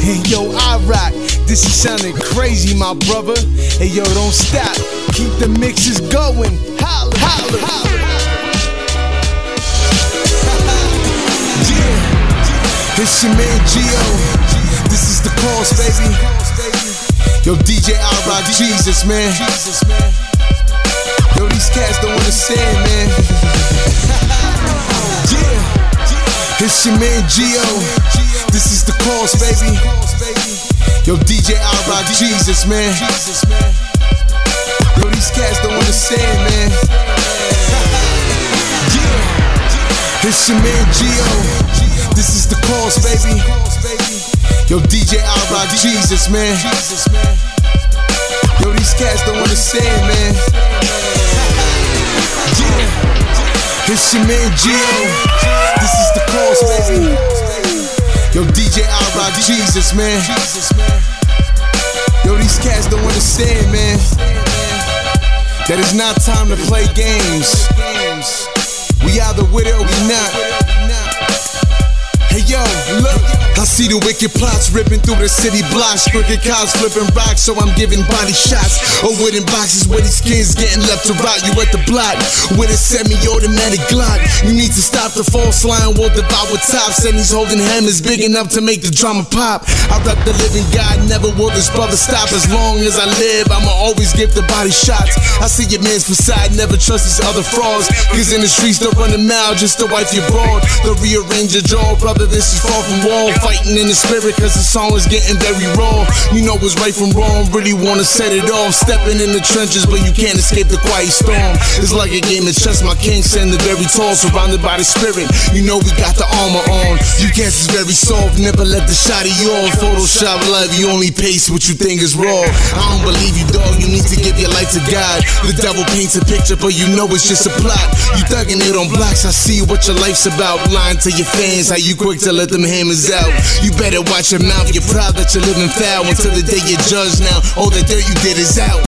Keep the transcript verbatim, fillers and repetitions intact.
Hey yo, I rock. This is sounding crazy, my brother. Hey yo, don't stop. Keep the mixes going. Holla, holla, holla. Yeah. It's your man Gio. This is the cause, baby. Yo, D J I rock Jesus, man. Yo, these cats don't understand, man. Yeah. It's your man Gio. This is the cause, baby. Yo, D J I rock Jesus, man. Yo, these cats don't understand, man. Yeah. It's your man Gio. This is the cause, baby. Yo, D J I rock Jesus, man. Yo, these cats don't understand, man. Yeah. It's your man Gio. This is the cause, baby. Yo, D J I rock Jesus, man. Yo, these cats don't understand, man. That it's not time to play games. We either with it or we not. Hey yo, look, I see the wicked plots ripping through the city blocks. Crooked cops flipping rocks, so I'm giving body shots. Or wooden boxes where these kids getting left to rot. You at the block with a semi-automatic Glock. You need to stop the false line, will devour tops. And he's holding hammers big enough to make the drama pop. I rep the living God, never will this brother stop. As long as I live, I'ma always give the body shots. I see your man's facade, never trust these other frauds. Cause in the streets they'll run a mile just to wipe your broad. They'll rearrange your jaw, brother. This is far from wrong. Fighting in the spirit cause the song is getting very raw. You know what's right from wrong, really wanna set it off. Stepping in the trenches but you can't escape the quiet storm. It's like a game of chess, my king standing very tall. Surrounded by the spirit, you know we got the armor on. You guess it's very soft, never let the shot of you off. Photoshop live, you only paste what you think is raw. I don't believe you dog, you need to give your life to God. The devil paints a picture but you know it's just a plot. You thugging it on blocks, I see what your life's about. Lying to your fans, how you quick to let them hammers out. You better watch your mouth, you're proud that you're living foul. Until the day you're judged now, all the dirt you did is out.